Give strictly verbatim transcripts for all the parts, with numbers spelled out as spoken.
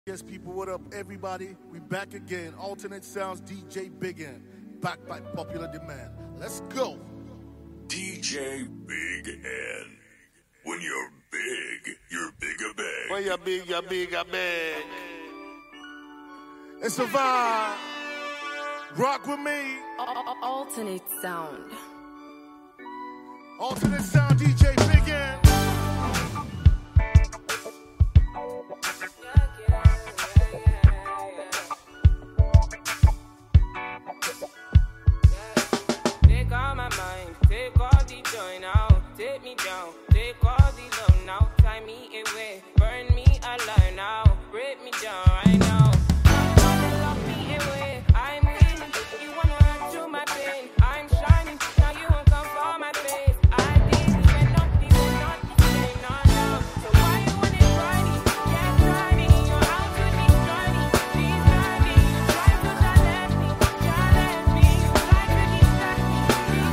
Yes, people, what up, everybody? We back again. Alternate Sounds, D J Big N, backed by popular demand. Let's go. D J Big N. When you're big, you're bigger big. When you're big, you're bigger big. It's a vibe. Rock with me. Alternate Sound. Alternate Sound, D J Big N. Take all my mind, take all the joy now, take me down, take all the love now, tie me away, burn me alive now, break me down right now. Lock me away, I'm winning, you wanna run through my pain, I'm shining, now you won't come for my face. I didn't even know you were not the same, no, no. So why you wanna try me? Can't try me, you're out to destroy me, please try me, try to challenge me, challenge me, try to distract me.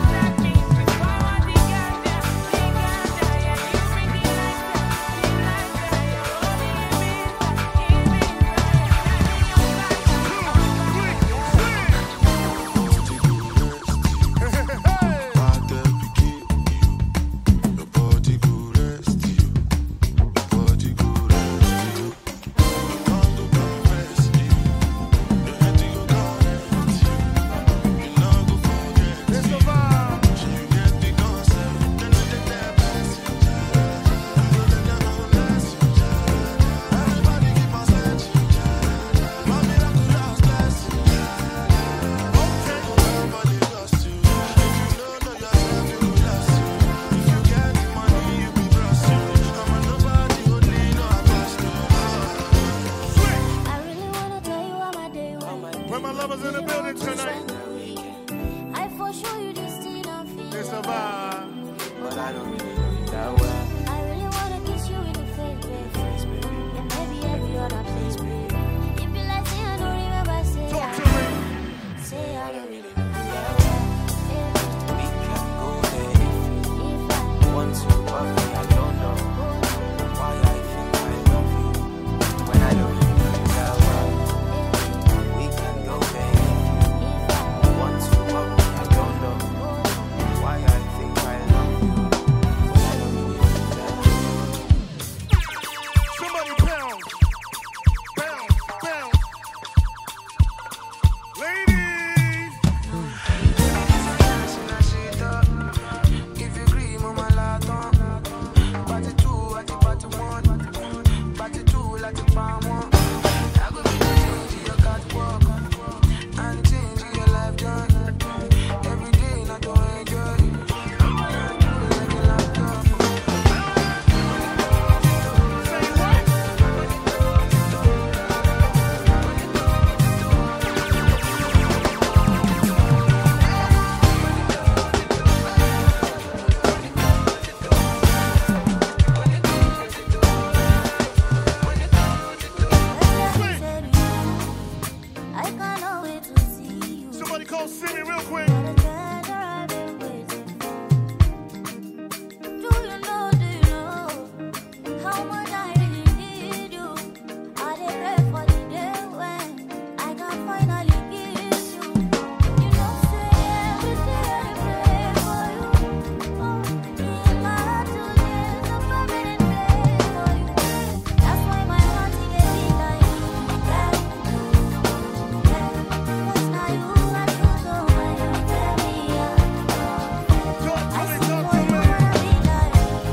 Where my lovers in the building tonight. I for sure you this thing I feel. It's a vibe. But I don't really know you that well. I really wanna kiss you in the face, baby. And maybe every other place, baby. It be like say I don't remember, say Talk I, to me. say I don't Really really know you that well. We can go there if if I you want to, but me, I don't know why I think I love you when I don't really know you that well. We can go there if you want to, but me, I don't know why I think I love you when I don't really know you that well. Somebody pound. Pound. Pound. Ladies. If you agree, mama laton. Party two, at the party one. Party two, like the palm one. I go be the change your catwalk and change your life journey. Every day, not to enjoy. Like a laptop. I cannot wait to see you. Somebody call Simi real quick. The treasure I've been waiting for. Do you know, do you know how much I really need you? I dey pray for the day when I can finally kiss you. You know, say every day I pray for you. Oh, in my heart today is a permanent place for you. That's why my heart is beating like you. Cause now you are true, so when you tell me Talk I to me. see Talk what to you me. wanna be like.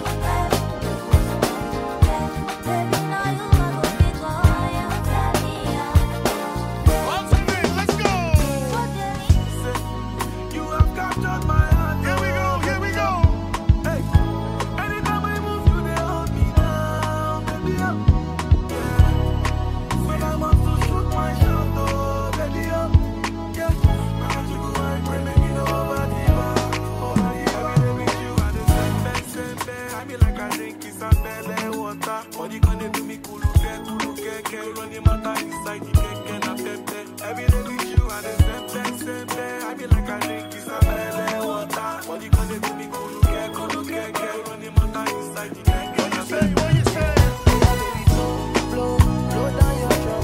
Baby, now you are gonna be gone. You tell me Alternate. Let's go. what there is. You have captured my heart. Here we go. Here we go. Hey, anytime I move, you they hold me down, baby. Up, yeah. When I'm up to shoot my shot, oh, baby, up, yeah. When I shoot my brain, make it over the bar. Oh, yeah, every day with you, I just same bed, same bed. I be like I drink is a belly water. Body gonna do me cool, get cool, get get. Running matter inside the cake, and I pepe. Every day with you, I just same bed, same bed. I be like I drink is a belly water. Body gonna do me cool, get cool, get get. Running matter inside the cake, and I Say pepe. what you say. Blow, blow down your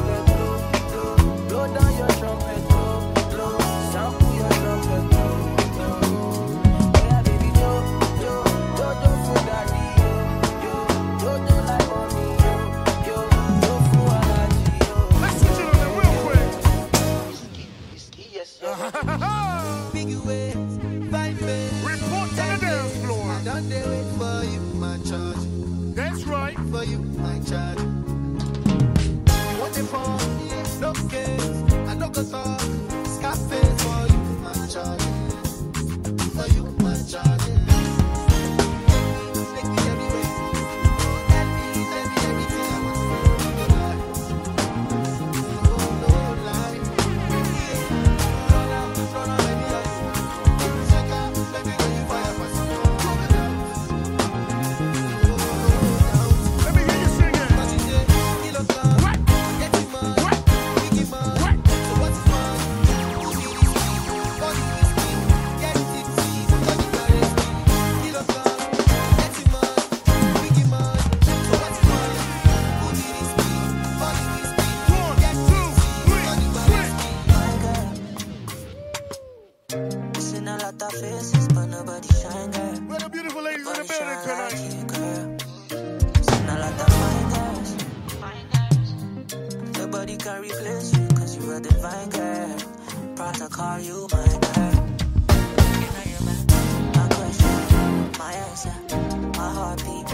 I call you my girl. You know you're my, my question, my answer, my heartbeat.